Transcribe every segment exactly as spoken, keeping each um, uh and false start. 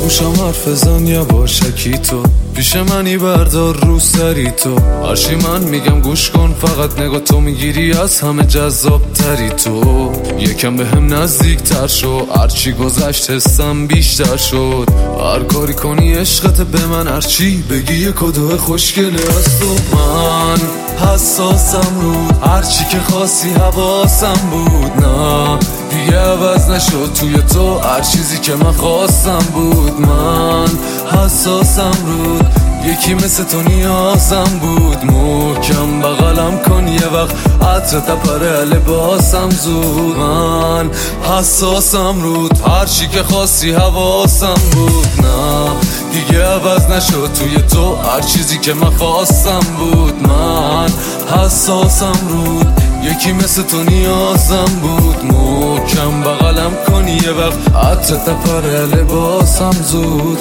گوشم حرف زن یواشکی تو، پیش منی بردار رو سری تو، هرچی من میگم گوش کن فقط نگاه تو میگیری از همه جذاب تری تو. یکم به هم نزدیک تر شو، هرچی گذشت حسم بیشتر شد، هر کاری کنی عشقت به من، هرچی بگی یه کدوه خوشگله از تو. من حساسم رو هرچی که خواستی حواسم بود، نه دیگه عوض نشد توی تو هر چیزی که من خواستم بود. من حساسم رود یکی مثل تو نیازم بود، محکم بغلم کن یه وقت عطر تپره لباسم زود. من حساسم رود هرچی که خواستی حواسم بود، نه دیگه عوض نشد توی تو هر چیزی که من خواستم بود. من حساسم رود یکی مثل تو نیازم بود، محکم بغلم کنی یه وقت عطر تپره لباسم زود.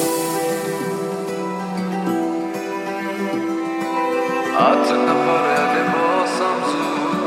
عطر تپره لباسم زود.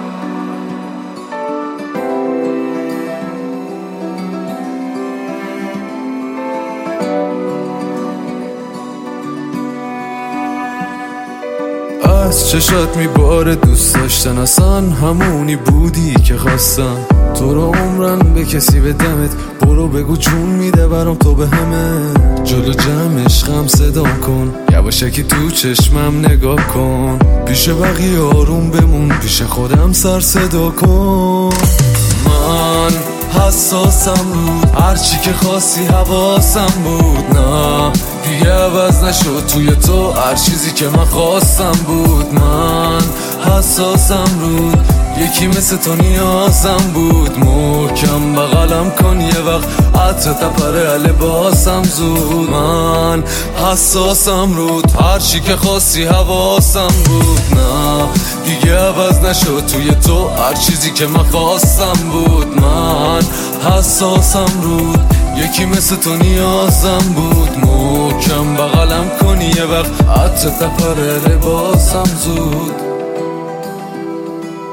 از چشات میباره دوست داشتن، اصلا همونی بودی که خواستم. تو رو عمرن به کسی بدمت، برو بگو جون میده برام تو به همه. جلو جمع عشقم صدا کن، یواشکی تو چشمم نگاه کن، پیش بقیه آروم بمون، پیش خودم سر صدا کن. من حساسم بود هرچی که خواستی حواسم بود، نه دیگه عوض نشد توی تو هر چیزی که من خواستم بود. من حساسم رود یکی مثل تو نیازم بود، محکم بغلم کن یه وقت عطر تپره لباسم زود. من حساسم رود هرچی که خواستی حواسم بود، نه دیگه عوض نشد توی تو هر چیزی که من خواستم بود. من حساسم رود یکی مثل تو نیازم بود، محکم بغلم کنی یه وقت عطر تپره لباسم زود.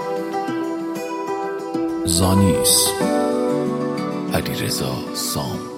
زانیس علیرضا سام.